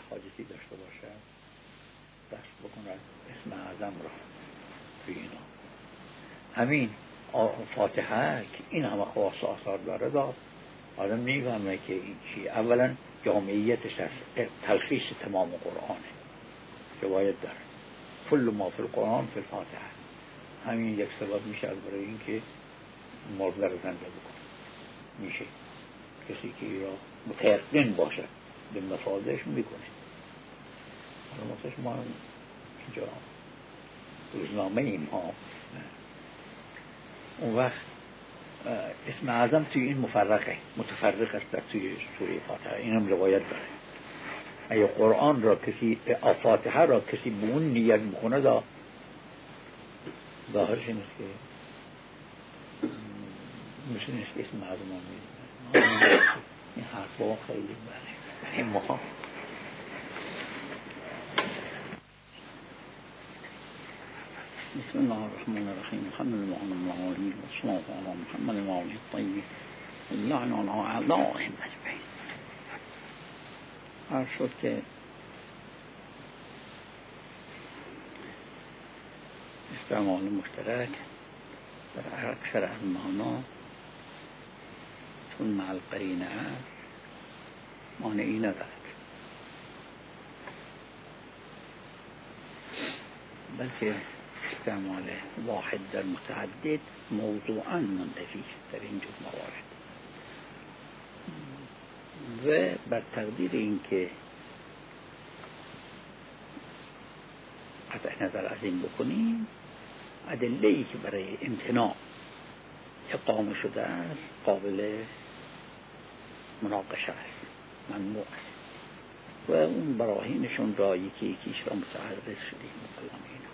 حاجتی داشته باشد دست بکند اسم اعظم را توی اینا. همین فاتحه که این همه خواص آثار داره داد آدم نمی‌فهمه که این چی. اولا جامعیتش از تلخیص تمام قرآنه که باید داره کل ما فی القرآن فی الفاتحه. همین یک سبب میشه برای این که مرده رو زنده بکنه. میشه کسی که ای را متیقن باشد به مفادش میکنه. حالا مثلا ما اینجا روزنامه ایم ها اون وقت اسم اعظم توی این متفرق است در توی سوره فاتحه. این هم روایت داره. اگه قرآن را کسی فاتحه را کسی به اون نیت بکنه ظاهرش این است که مثل نیست که اسم اعظم هم میدونه. این حرفا خیلی بله این مهم. بسم الله الرحمن الرحیم. الحمد لله رب العالمین والصلاة علی محمد و آله الطیبین اللعن علی اعدائهم اجمعین. عرض شد که استعمال مشترک در اکثر از معنا چون مع القرینه است مانعی ندارد، بلکه استعمال واحد در متعدد موضوعاً منتفی است در این جور موارد. و بر تقدیر این که قطع نظر از این بکنیم ادله‌ای که برای امتناع اقامه شده است قابل مناقشه است، ممنوع است و اون براهینشون را یکی یکیش را متعرض شدیم مقلم اینا.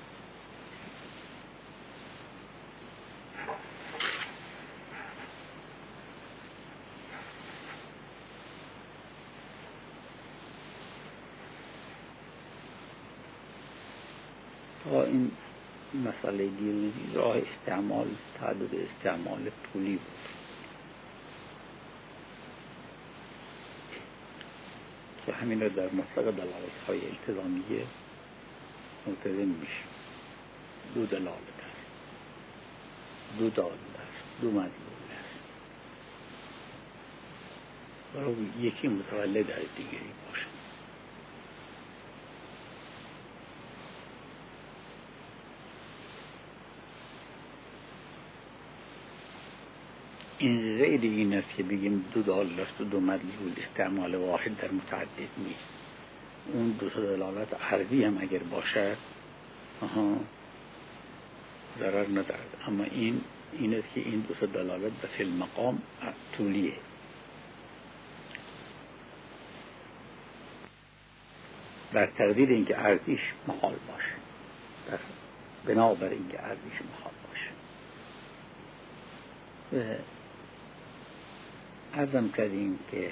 تا این مسئله دیروزی راه استعمال تعدد استعمال پولی بود که همین را در مطلق دلالت‌های التزامیه ملتزم میشه. دو دلالت است، دو دال است، دو مدلول است. برای یکی متولد از دیگری باشه. این غیر این است که بگیم دو دال است و دو مدلول استعمال واحد در متعدد نیست. اون دو تا دلالت عرضی هم اگر باشد ضرر ندارد، اما این است که این دو تا دلالت به فی المقام طولیه. بر تقدیر اینکه عرضیش محال باشه، بنابر اینکه عرضیش محال باشه. و عرضم کردیم که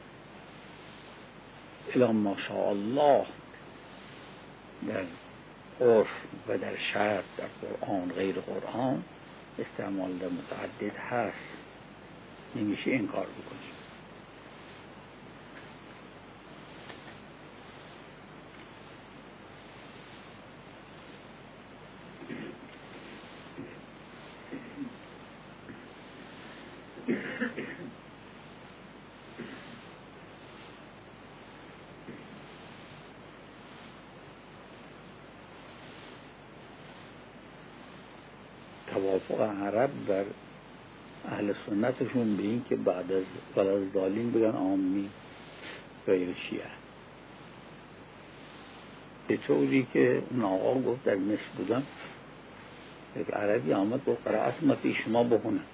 الا ماشاء الله در عرف و در شرع در قرآن غیر قرآن استعمال در متعدد هست، نمیشه انکار بکنیم. توافق عرب در اهل سنتشون به این که بعد از ولضالین بگن آمین غیر شیعه، به طوری که اون آقا گفت در مصر بودن یک عربی آمد گفت قرائت ما پیش شما بخونن،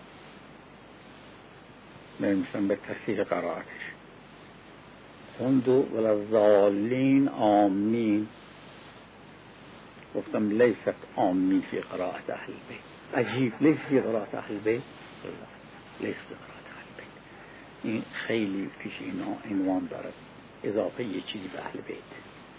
نمیستن به تصحیح قرائتش. خوند ولضالین آمین، گفتم لیست آمین فی قرائت اهل بیت. عجیب، لیست فی قرائت اهل بیت، لیست فی قرائت اهل بیت. این خیلی پیش اینا عنوان دارد، اضافه یه چیزی به اهل بیت،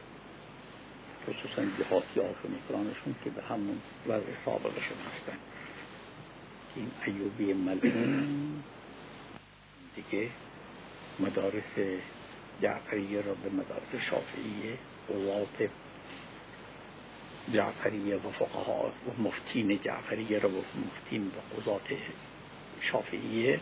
خصوصا جهاتی هاشون اکرانشون که به همون وضع سابقشون هستن. این ایوبی ملعون دیگه مدارس جعفریه را به مدارس شافعیه، قضات جعفریه و فقها و مفتین جعفریه را و مفتین و قضات شافعیه،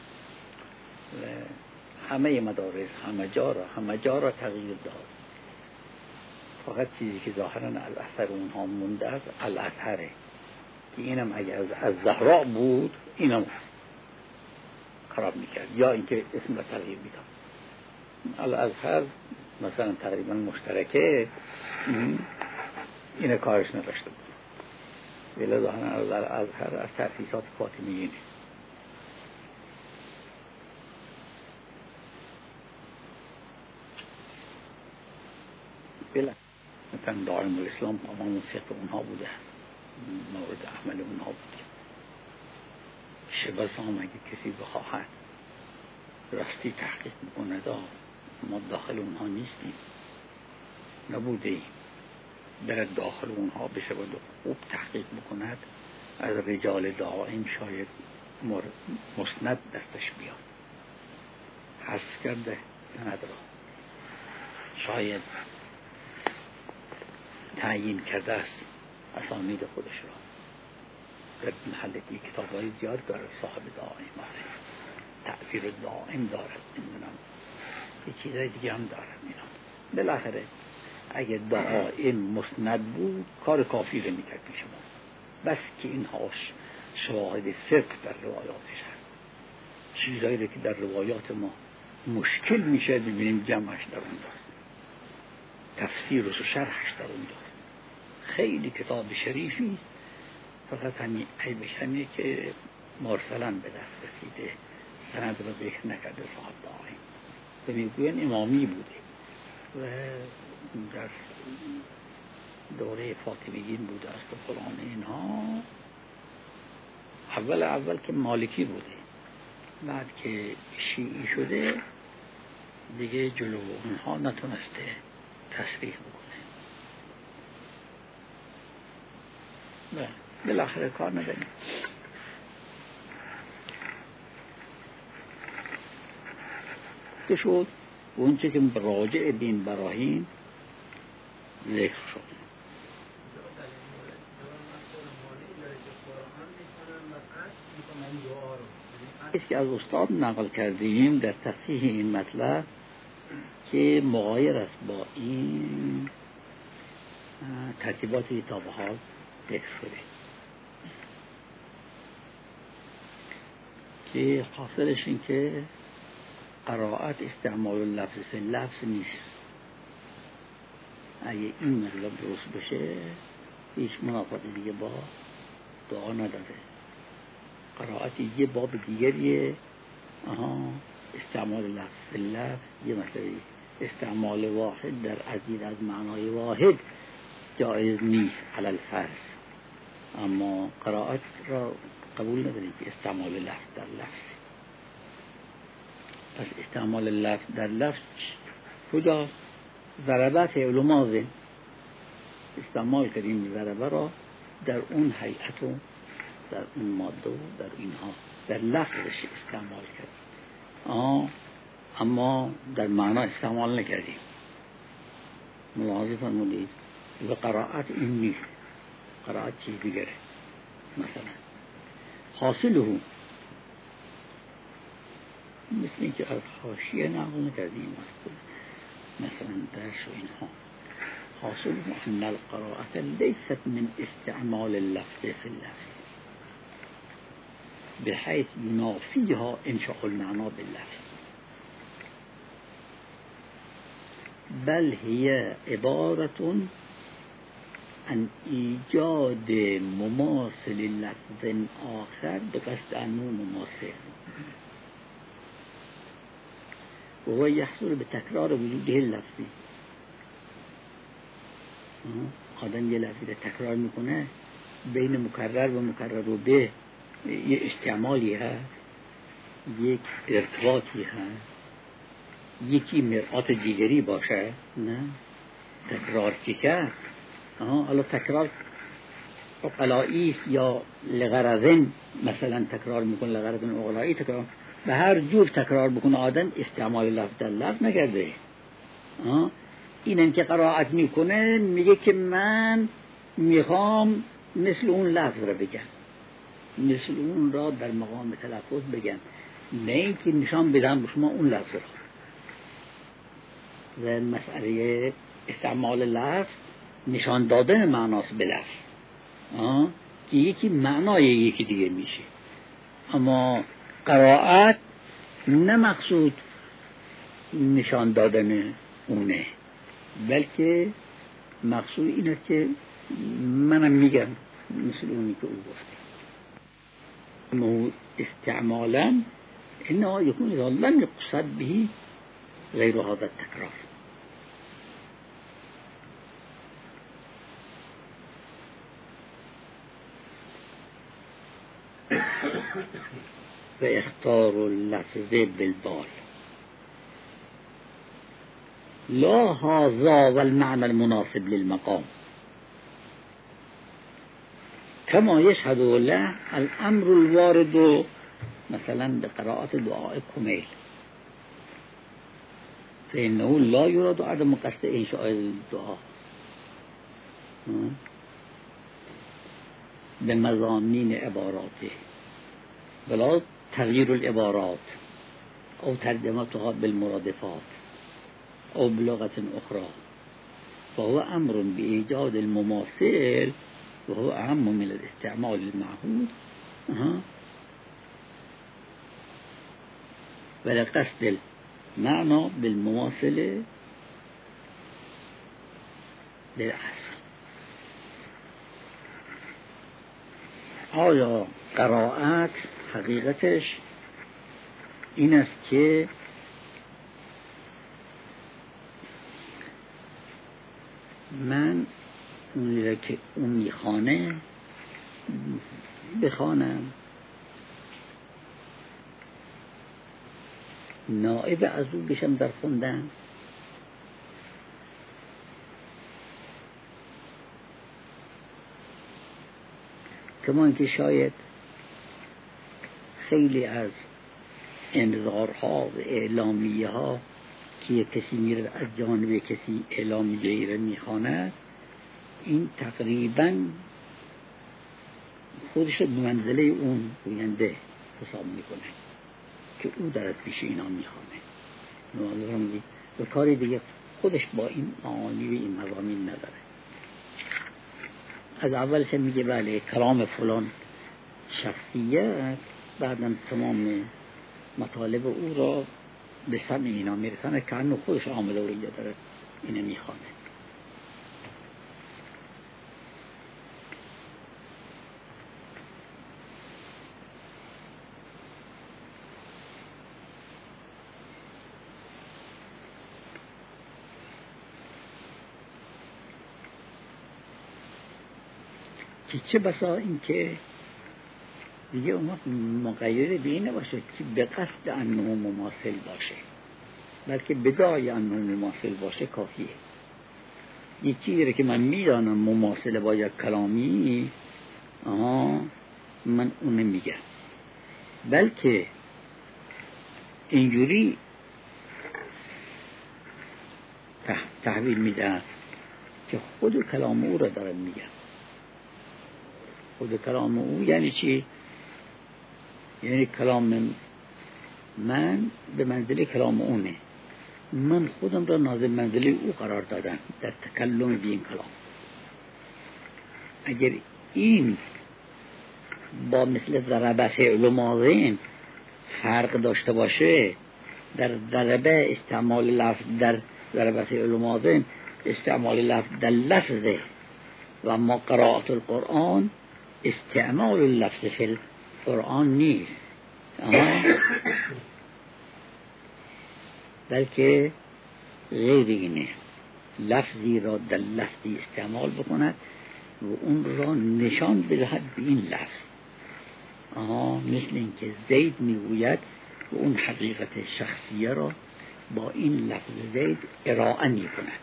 همه مدارس همه جا را تغییر داد. فقط چیزی که ظاهرا الاثر اونها مونده است الازهره، که اینم اگر از زهرا بود اینم خراب میکرد یا اینکه اسم را تغییر میداد. الازهر مثلا تقریبا مشترکه، این کارش نداشته بود، ولی ظاهرا الازهر از تأسیسات فاطمیه نیست. بله مثلا دائم الاسلام امام فقه اونها بوده، مورد عمل اونها بوده. شبه هم اگه کسی بخواهد راستی تحقیق میکنه ما داخل اونها نیستیم، نبوده ایم، برد داخل اونها بشه و خوب تحقیق بکند، از رجال دائم شاید مسند دستش بیاد، حذف کرده نداره، شاید تعیین کرده است اسانید خودش را. در محل دیگه کتاب‌های زیاد داره صاحب دائم تأثیر دائم دارد، نمیدونم یه چیزای دیگه هم دارد. بالاخره اگه دائم مسند بود کار کافی رو میکرد شما، بس که اینهاش شواهد صدق در روایاتش هست، چیزایی رو که در روایات ما مشکل میشه ببینیم جمعش در اون دارد، تفسیرش و شرحش در اون دارد. خیلی کتاب شریفی، فقط همین عیبش همینه که مرسلن به دست رسیده، سند رو ذکر نکرده صاحب دائم، و میگوین امامی بوده و در دوره فاطمیین بوده است و فلان اینها. اول که مالکی بوده، بعد که شیعی شده دیگه جلو اونها نتونسته تصریح بکنه. بالاخره کار نداریم. که شد اون چه که راجع بین براهین ذکر شد. ایست که از استاد نقل کردیم در تصحیح این مطلب که مغایر است با این ترتیباتی تا به حال ذکر شده، که حاصلش این که قرائت استعمال لفظ فی لفظ نیست. اگه این مطلب درست بشه هیچ منافاتی دیگه با دعا نداره. قرائت یه باب دیگریه، استعمال لفظ فی لفظ یه مسئله، استعمال واحد در عدید از معنای واحد جایز نیست علی الفرض، اما قرائت را قبول نداریم که استعمال لفظ در لفظ. پس استعمال لفظ در لفظ کجاست؟ ضربه فعل ماضی استعمال کردیم، ضربه را در اون هیئت و در اون ماده و در اینها در لفظش استعمال کردیم، اما در معنا استعمال نکردیم. ملاحظه فرمودید. و قرائت این نیست، قرائت چیز دیگره. مثلا حاصله مثل اینکه از حاشیه نقل نکردیم، مثلا درس و اینها، حاصله ان القراءة لیست من استعمال اللفظ فی اللفظ بحيث ينافيها انشاء المعنى باللفظ، بل هي عبارة عن ایجاد مماثل لفظ آخر بقصد انه مماثل و هو یحصل به تکرار وجوده لفظی. آدم یه لفظی رو تکرار میکنه، بین مکرر و مکرر و به یه استعمالی هست، یک ارتباطی هست، یکی مرآت دیگری باشه، نه تکرار که کرد. حالا تکرار اقلایی یا لغرضن مثلا تکرار میکنه، لغرضن اقلایی تکرار، به هر جور تکرار بکنه آدم استعمال لفظ در لفظ نکرده، اینم که قرائت میکنه میگه که من میخوام مثل اون لفظ را بگم، مثل اون را در مقام تلفظ بگم، نه اینکه نشان بدم به شما اون لفظ را. و مسئله استعمال لفظ نشان دادن معناست به لفظ، که یکی معنای یکی دیگه میشه. اما قرائت نه مقصود نشان دادن اونه، بلکه مقصود اینه که منم میگم مثل اونی که او گفته. اما استعمالا انها یکون اذا لم یقصد به غیر هذا التکرار. و اختار اللفظ بالبال لا هذا والمعنى المناسب للمقام كما يشهد له الامر الوارد مثلا بقراءة دعاء كميل فإنه لا يراد عدم قصد إنشاء الدعاء بمضامين عباراته ولا تغيير العبارات أو ترجمتها بالمرادفات أو بلغة أخرى، فهو أمر بإيجاد المماثل وهو أهم من الاستعمال المعهود ولقصد المعنى بالمماثلة للأصل. آیا قرائت حقیقتش این است که من اونی را که اون میخوانه بخوانم، نائب از او بشم در خوندن، کما اینکه شاید خیلی از انذارها و اعلامیه ها که کسی میره از جانب کسی اعلامیه را میخواند، این تقریبا خودش رو به منزله اون گوینده حساب میکنه که او در از پیش اینا میخوانه و کاری دیگه خودش با این معانی و این مضامین نداره. از اولش میگه بله کلام فلان شخصیت، بعدم تمام مطالب او را به سمع اینا میرسانه که انو خودش عامل و اینجا داره اینه میخوانه. که چه بسا این که دیگه اون مقید به این نباشه که به قصد انه مماثل باشه، بلکه بدای انه مماثل باشه کافیه. یه چیزی که من میدانم مماثل با یک کلامی من اونه میگم، بلکه اینجوری تحویل میدن که خود کلام او را دارم میگم. خود کلام او یعنی چی؟ یعنی کلام من به منزله کلام اونه، من خودم را نازل منزله او قرار دادم در تکلم بی این کلام. اگر این با مثل ضربه فعل ماضی فرق داشته باشه، در ضربه استعمال لفظ در ضربه فعل ماضی استعمال لفظ در لفظه و ما قرائت القرآن استعمال اللفظ فی القرآن نیست، بلکه غیر اینه، لفظی را در لفظی استعمال بکند و اون را نشان بدهد به این لفظ. مثل اینکه زید میگوید و اون حقیقت شخصیه را با این لفظ زید ارائه میکند.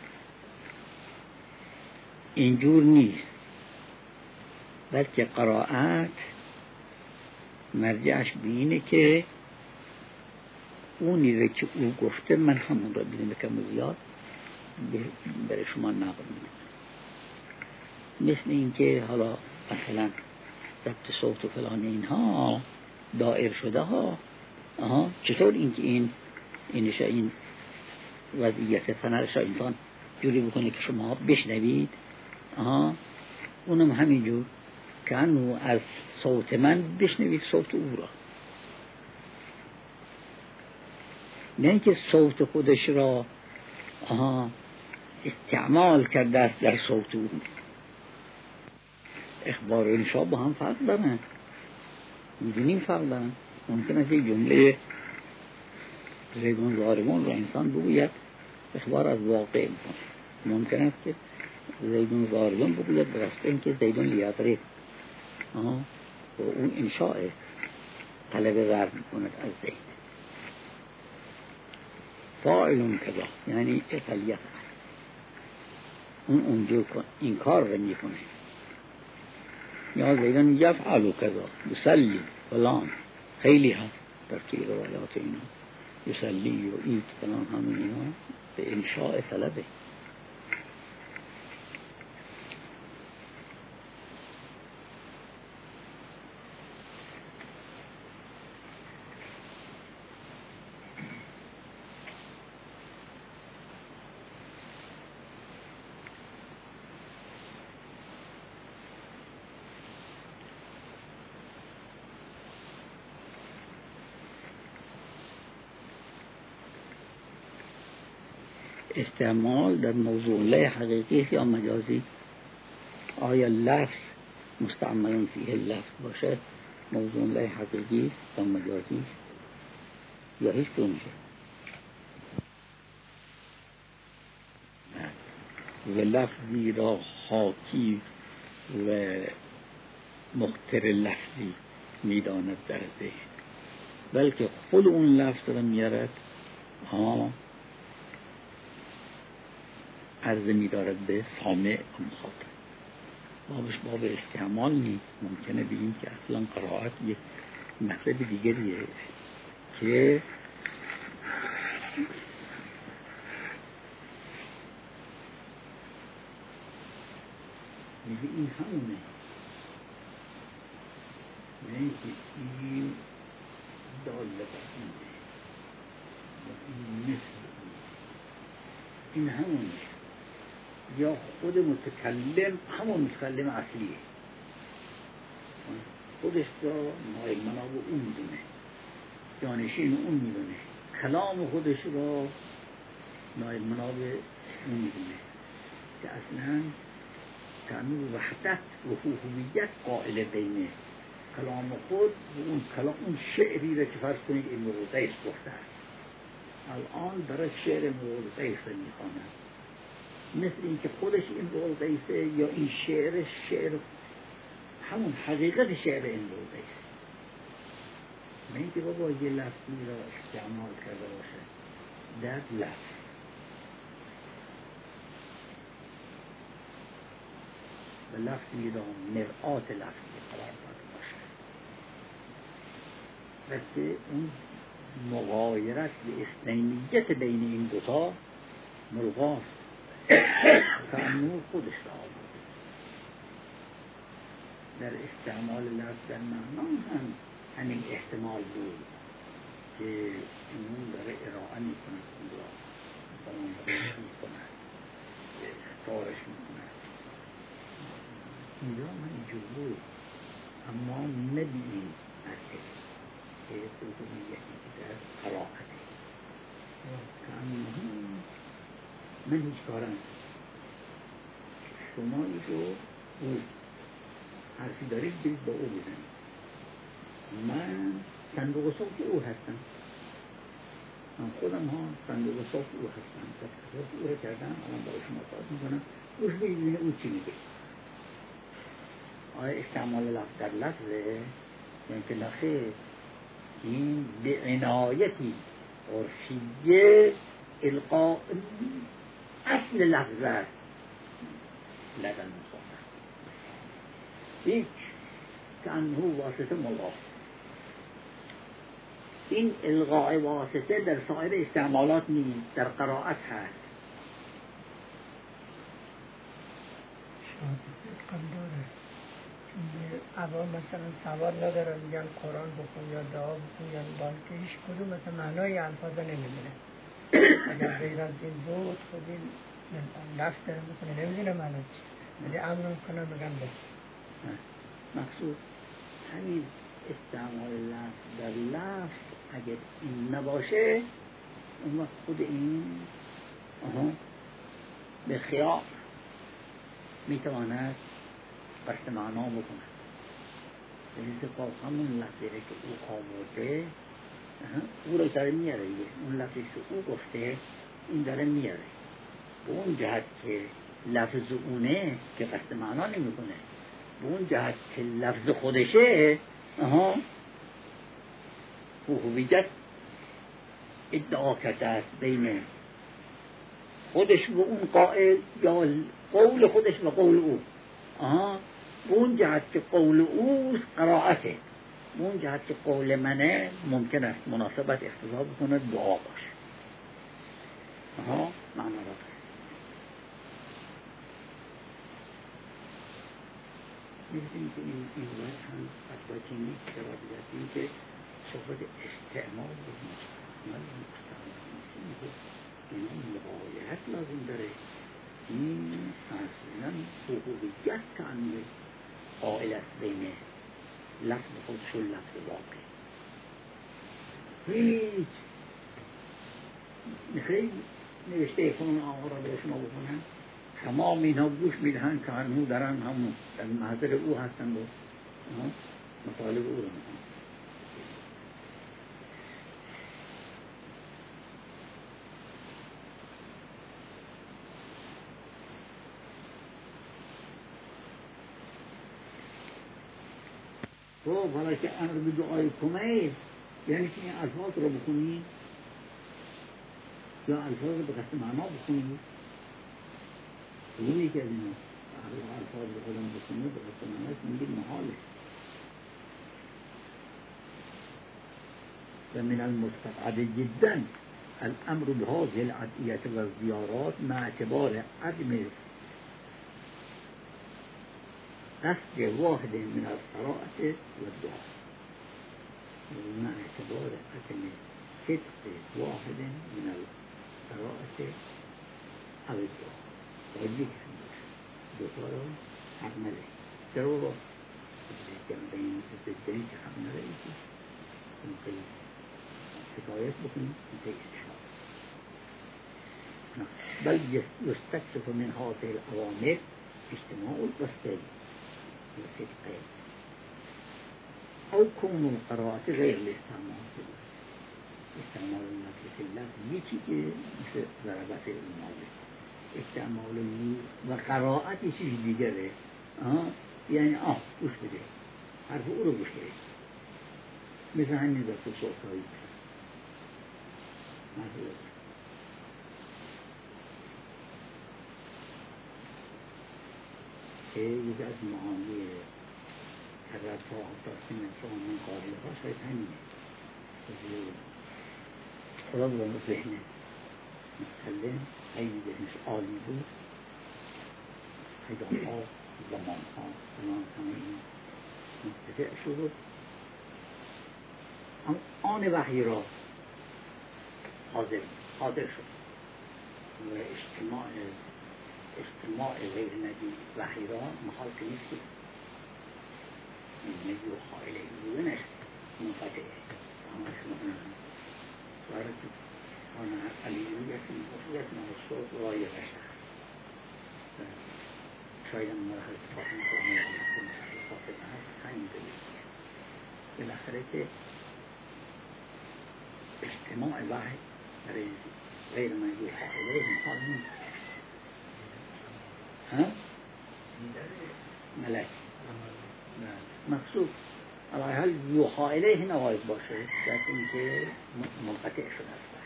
اینجور نیست، بلکه قرائت مرجعش به اینه که اونی را که او گفته من همون را بدون کم و زیاد برای شما نقل میکنه. مثل اینکه حالا مثلا ضبط صوت و فلان اینها دایر شده ها، چطور اینکه این وضعیت فنرش انسان جوری بکنه که شما بشنوید، اونم همینجور که انو از صوت من بشنوید صوت او را، نه اینکه صوت خودش را استعمال کرده است در صوت او. اخبار و انشاء با هم فرق دارن، میدونیم فرق دارن. ممکن است یک جمله زیدون ضاربون را انسان بگوید اخبار از واقع میکنه، ممکن است که زیدون ضاربون بگوید برسته اینکه زیدون لیضرب، و اون انشاء طلب ضرب میکند از زید. فاعلون کذا یعنی افعلیت، اون اونجور این کار رو میکنه. یا زیدون یفعل کذا، یصلی فلان، خیلی هست در توی روایات اینا، یصلی و ایت فلان، همون اینا به انشاء طلبه. استعمال در موضوع له حقیقی یا مجازی؟ آیا لفظ مستعمل فیه لفظ باشد موضوع له حقیقی یا مجازی یا هیچ کنشه؟ و لفظی را حاکی و مختر لفظی میداند در ذهن، بلکه خود اون لفظ را میارد عرضه می‌دارد به سامع و مخاطب. بابش باب استعمال نیست. ممکنه بگیم که اصلا قرائت یک مطلب دیگریه که میگه این همونه، نه که این داله بر اینه و این مثل این همونه، یا خود متکلم همون متکلم اصلیه، خودش را نائل مناب اون میدونه، جانشین اون میدونه، کلام خودش را نائل مناب اون میدونه، که اصلا تعمیر وحدت و هویت قائل بینه کلام خود و اون کلام، اون شعری را که فرض کنید این موضعیس گفته است، الان برای شعر موضعیس را میخواند، مثل این که خودش این موضعیسه یا این شعر همون حقیقت شعر این موضعیسه، نه اینکه بابا یه لفظی را استعمال کرده باشه در لفظ. و لفظی را مرآت لفظی قرار داده باشه و که اون مغایرت و اثنینیت بین این دوتا ملغاست، تعمیر خودش را آورده در استعمال لفظ در معنا هم همین احتمال بود که اون داره ارائه می کند، اون را برانگیز می کند، اختارش می کند. اینجا من اینجور بود، اما نبینیم نکه که دومیتی که در قرائته تعمیر من هیچ کارم شما ایشو او حرفی دارید برید با او بزنید، من صندوق صوت او هستم، من خودم صندوق صوت او هستم، تصرف او رو کردم، الان برای شما صحبت میکنم، اوش بگیرین او چی میگه. آیا استعمال لفظ در لفظه؟ یعنی که نخیر، این به عنایتی عرفیه القاء اصل لفظ است لدن مصادر، هیچ که انه واسطه ملغا. این الغاء واسطه در سایر استعمالات نیست، در قرائت هست. کم داره. عوام مثلا سواد ندارن، میگن قرآن بخون یا دعا بخون یا که هیچ کدوم مثلا معنای الفاظ نمیدونه. اگر غیر از این بود خود این لفظ داره میکنه نمیدونه معنی چی، ولی امر میکنه میگن بخون. مقصود همین استعمال لفظ در لفظ اگر این نباشه اون وقت خود این به خیال میتواند قصد معنا بکنه. یعنی سپاس همون لفظی که او آورده او رو داره میاره دیگه، اون لفظی که او گفته این داره میاره به اون جهت که لفظ اونه که قصد معنا نمیکنه، به اون جهت که لفظ خودشه هویت ادعا کرده است بین خودش و اون قائل یا قول خودش و قول او. اون جهت که قول اوست قرائته، اون جهت که قول منه ممکن است مناسبت اختلاف بکنه دعا باشه. معنا را می‌بینیم که این وقت هم فتوای چینی جواب دادیم که صحبت استعمال بکنه این استعمال که اینا مقایرت لازم داره. این اصلا حقوقیت تعمیل قائل است بین لفظ خودش و لفظ واقع. هیچ میخوایی نوشته کنون آقا را به شما بکنن، تمام اینها گوش میدهن که هنو درن همون در محضر او هستن و مطالب او رو میکنن. تو حالا که امر به دعای کمیل یعنی که این الفاظ رو بکنی یا الفاظ رو به قصد معنا بکنی، اینی که از اینا الفاظ رو خودم بکنی به قصد معنا میگه محاله. و من المستبعد جدا الامر بهذه العطیة و الزیارات مع اعتبار عدم قصد واحد من القراءة والدعاء، مع اعتبار عدم صدق واحد من القراءة أو الدعاء. ويجب دوتارو حق نداری. چرا با بین الزدین که حق نداری که ممکن حکایت بکنی ممکن استشهاد. بل يستكشف من هذه الأوامر اجتماع القصدين والصدقين أو كون القراءة غير الاستعمال استعمال اللفظ في اللفظ یکی که مثل ضربت الماضي استعمال و قراءت چیز دیگره. یعنی گوش بده، حرف او رو گوش بده، مثل همین در تو صوتهایی مثلا که یکی از معانی ترفع تقسیم انسان من قابل ها شاید همینه خدا بودم ذهن متکلم خیلی ذهنش عالی بود، خیلی ها زمان ها همه این متفع شد، آن وحی را حاضر شد و اجتماع غیر نبی وحی را محال که نیستی نبی و خائله بوده نشد منقطعه همش مکنه وارد آن علیویت مخصوصیت نوستاد رای بشر شاید هم مرحل فاطمه فرمایه که فاطمه هست همین دلیل بالاخره که اجتماع وحی برای غیر منجور خائله محال نیست. ملک مقصود علی حال یوحا الیه نباید باشه در اینکه منقطع شده است.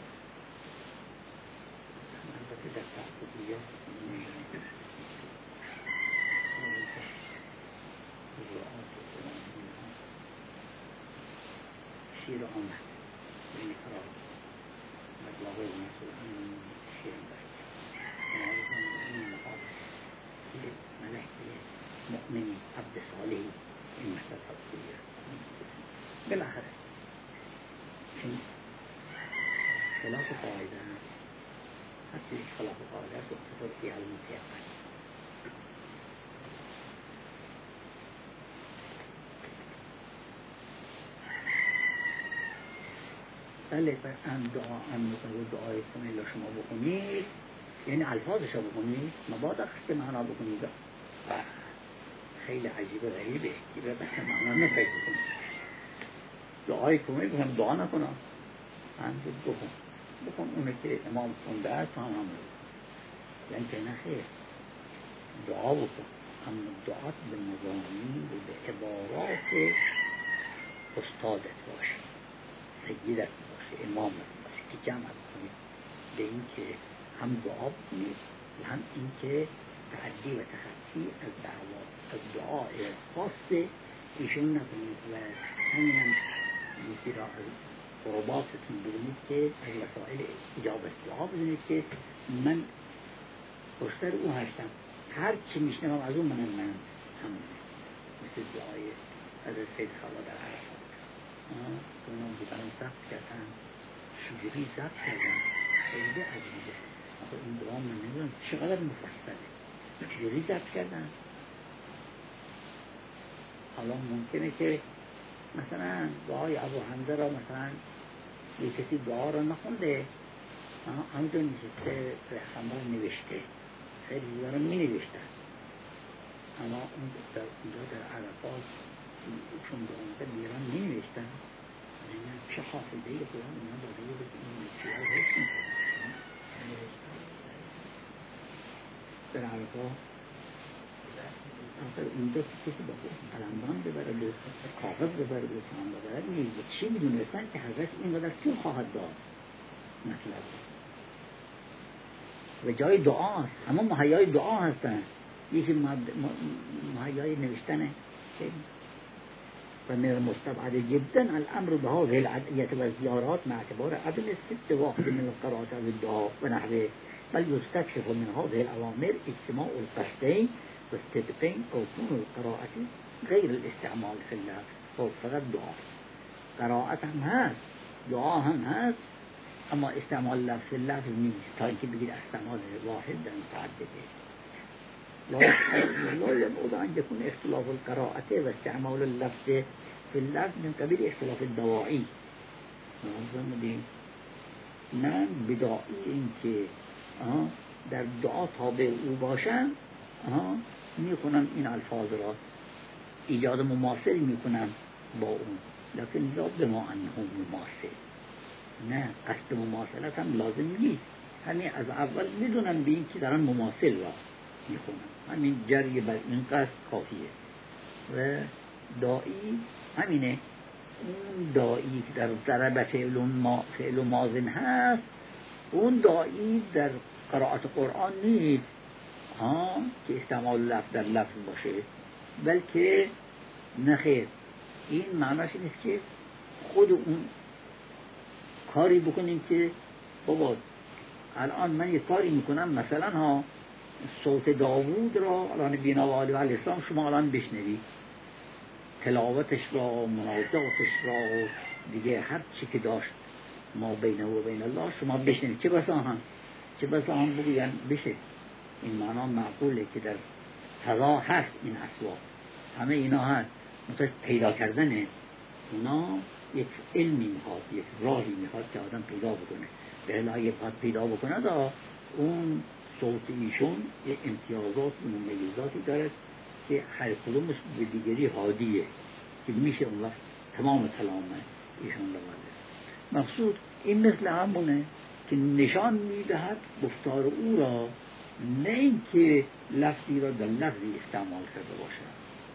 البته در تحقیقیات شیر آمد بین قرار مطلقه و مسئول همین شیر باید این لحاظ من علیه این مسئله تفصیلیه بالاخره چون خلاف قاعده هستی خلاف قاعده است اقتصاد فی المتیقن بله دعای کمیل شما بکنید یعنی الفاظش رو بکنید مبادا که معنا بکنید خیلی عجیبه غریبه که به معنا نفکر بکنید دعای کمیل بکنم دعا نکنم همزید بکن اونه که امام خونده است هم یعنی که نخیر دعا بکن اما دعات به مضامین و به عبارات استادت باشه سیدت باشه امامت باشه که جمع کنید به این که هم دعا بکنید و هم این که تعدی و تخطی از دعوا از دعای خاص ایشون نکنید و همین هم یکی را از قرباتتون بدونید که از وسائل اجابت دعا بدونید که من پشتر او هستم هر چی میشنم از اون من هم مثل دعای از سید خالا در عرفات اونم بودن ضبط کردن چجوری ضبط کردن خیلی عجیبه آخه این دعا من نمیدونم چقدر مفصله چجوری ضبط کردن حالا ممکنه که مثلا دعای ابو حمزه را مثلا یه کسی دعا را نخونده همونطور نشسته رحمه نوشته خیلی دیگه را می نوشتن اما اون در اونجا در عرفات چون دعا میکرد دیگران می نوشتن چه حافظه‌ای قرآن اونا داده بود این چیزها حفظ می‌کردن در عرفات آخر اونجا کسی با قلمدان ببره به کاغذ ببره به چند ببره نیست چی میدونستن که حضرت اینقدر طول خواهد داد مطلب و جای دعا هست همه مهیای دعا هستن یکی مهیای نوشتنه و من مستبعد جدا الامر به هذه الادعیه و زیارات مع اعتبار عدم ست واحد من القرائات از الدعا و نحوه بل يستكشف من هذه الاوامر اجتماع القصدين والصدقين او كون القراءة غير الاستعمال في اللفظ او فقط دعا قراءت هم هست دعا هم هست اما استعمال لفظ في اللفظ نیست تا اینکه بگید استعمال واحد در متعدده لا يبعد أن يكون اختلاف القراءة واستعمال اللفظ في اللفظ من قبيل اختلاف الدواعي نه بداعی این که در دعا تابع او باشن میکنن این الفاظ را ایجاد مماثل میکنن با اون لیکن لا بما انهم مماثل نه قصد مماثلت هم لازم نیست همین از اول میدونن به این که دارن مماثل را میخونن همین جری بر این قصد کافیه و داعی همینه اون داعی که در ضرب فعل و ماضن هست اون داعی در قرائت قرآن نیست که استعمال لفظ در لفظ باشه بلکه نخیر این معناش نیست که خود اون کاری بکنیم که بابا الان من یه کاری میکنم مثلا صوت داوود را الان بینا و علیه السلام شما الان بشنوید تلاوتش را مناجاتش را دیگه هر چی که داشت ما بینه و بین الله شما بشنوید چه بسا هم بگوین بشه این معنا معقوله که در فضا هست این اصوات همه اینا هست مثل پیدا کردنه اونا یک علمی میخواد یک راهی میخواد که آدم پیدا بکنه به علایه پیدا بکنه اون صوت ایشون یک امتیازات و ممیزاتی دارد که هر کدومش به دیگری حادیه که میشه اون وقت تمام کلام ایشون لباده مقصود این مثل همونه که نشان میدهد گفتار او را نه این که لفظی را در لفظی استعمال کرده باشه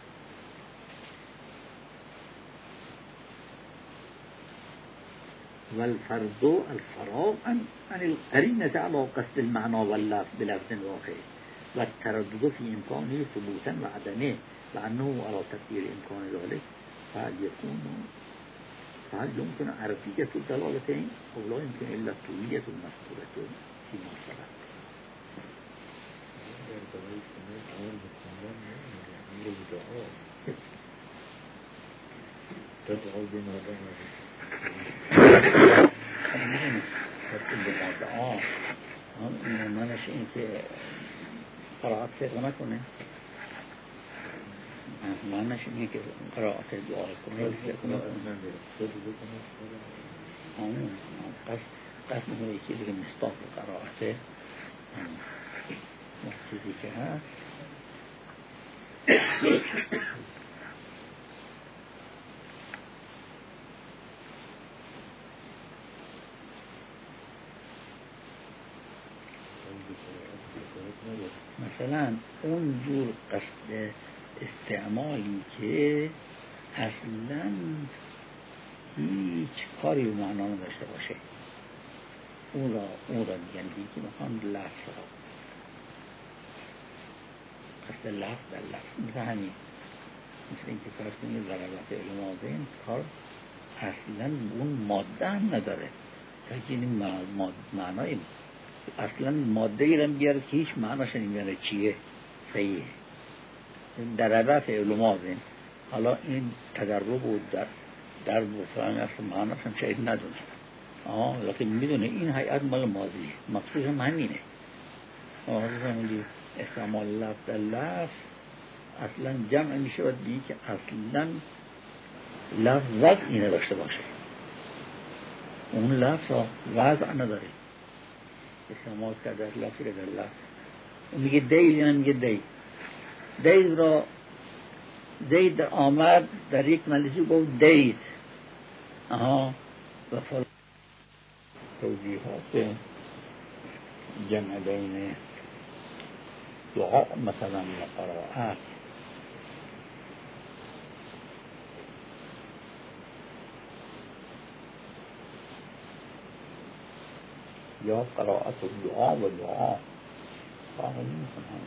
والفرض الفراغ عن القرينة على قصد المعنى واللفظ بلفظ واحد والتردد في إمكانه ثبوتا وعدمه لأنه على تقدير إمكان ذلك فهل يمكن عرفية الدلالتين أو لا يمكن إلا الطوية المذكورة فيما سبق منش این که قرائت صدق نکنه، منش اینه که قرائت دعا کنه قسم همه یکی دیگه مصداق قرائته چیزی که هست مثلا اون جور قصد استعمالی که اصلا هیچ کاری به معنا نداشته باشه، اون را میگن که میخوان لفظ را قصد لفظ در لفظ مثل همین، مثل این که فرض کنید ضربت علمازین کار اصلا اون ماده هم نداره تا که این معنای اصلا ماده ای رو بیاره که هیچ معناش نمیاره چیه صحیحه در رفع علمازین. حالا این تدرب بود در بفران اصل معناش هم شاید ندونه لیکن میدونه این هیئت مال ماضیه، مقصود هم همینه. همونی استعمال لفظ در لفظ اصلا جمع میشه و دیگه که اصلا لفظ وضعی نداشته باشه، اون لفظ وضع نداره، استعمال کرده لفظی در لفظ. میگه دید، یعنی میگه دید را دید آمد در یک مجلسی گفت دید و فلان توضیحات جمع بین دعا مثلا و قرائت. یا قرائت دعا و دعا فاهم میکنم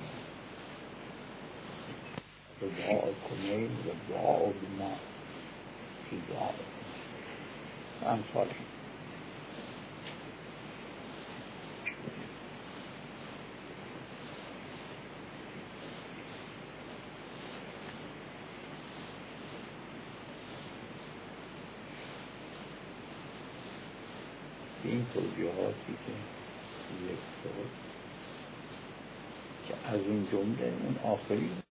دعا کنید و دعا بما فی دعا و امثاله. این توضیحاتی که یک طور که از اون جمله اون آخری